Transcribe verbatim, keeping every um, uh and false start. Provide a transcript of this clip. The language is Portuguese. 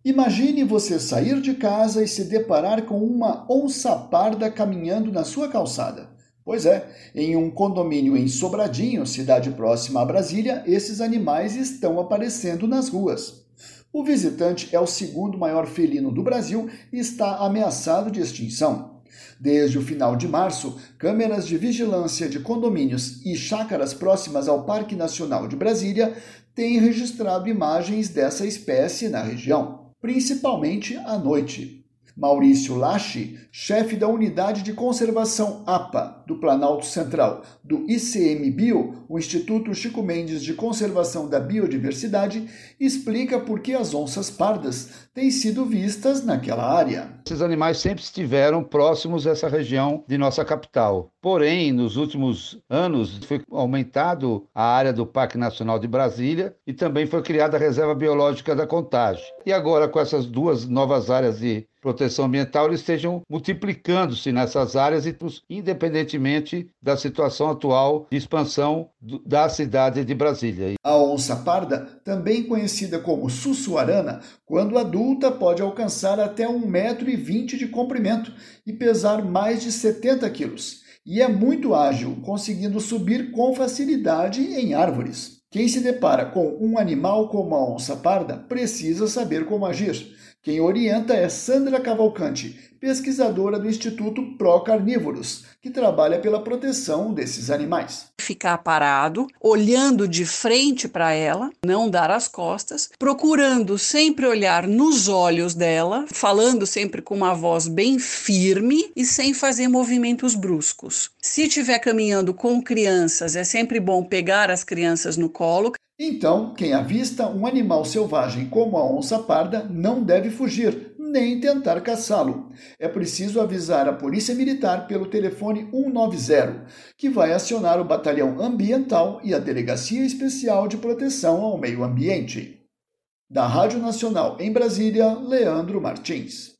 Imagine você sair de casa e se deparar com uma onça parda caminhando na sua calçada. Pois é, em um condomínio em Sobradinho, cidade próxima a Brasília, esses animais estão aparecendo nas ruas. O visitante é o segundo maior felino do Brasil e está ameaçado de extinção. Desde o final de março, câmeras de vigilância de condomínios e chácaras próximas ao Parque Nacional de Brasília têm registrado imagens dessa espécie na região, principalmente à noite. Maurício Lache, chefe da Unidade de Conservação A P A do Planalto Central do I C M Bio, o Instituto Chico Mendes de Conservação da Biodiversidade, explica por que as onças pardas têm sido vistas naquela área. Esses animais sempre estiveram próximos a essa região de nossa capital. Porém, nos últimos anos foi aumentado a área do Parque Nacional de Brasília e também foi criada a Reserva Biológica da Contagem. E agora, com essas duas novas áreas de proteção ambiental, eles estejam multiplicando-se nessas áreas, independentemente da situação atual de expansão da cidade de Brasília. A onça parda, também conhecida como sussuarana, quando adulta pode alcançar até um metro e vinte de comprimento e pesar mais de setenta quilos. E é muito ágil, conseguindo subir com facilidade em árvores. Quem se depara com um animal como a onça parda precisa saber como agir. Quem orienta é Sandra Cavalcante, pesquisadora do Instituto Procarnívoros, que trabalha pela proteção desses animais. Ficar parado, olhando de frente para ela, não dar as costas, procurando sempre olhar nos olhos dela, falando sempre com uma voz bem firme e sem fazer movimentos bruscos. Se estiver caminhando com crianças, é sempre bom pegar as crianças no colo. Então, quem avista um animal selvagem como a onça parda não deve fugir, nem tentar caçá-lo. É preciso avisar a Polícia Militar pelo telefone um nove zero, que vai acionar o Batalhão Ambiental e a Delegacia Especial de Proteção ao Meio Ambiente. Da Rádio Nacional em Brasília, Leandro Martins.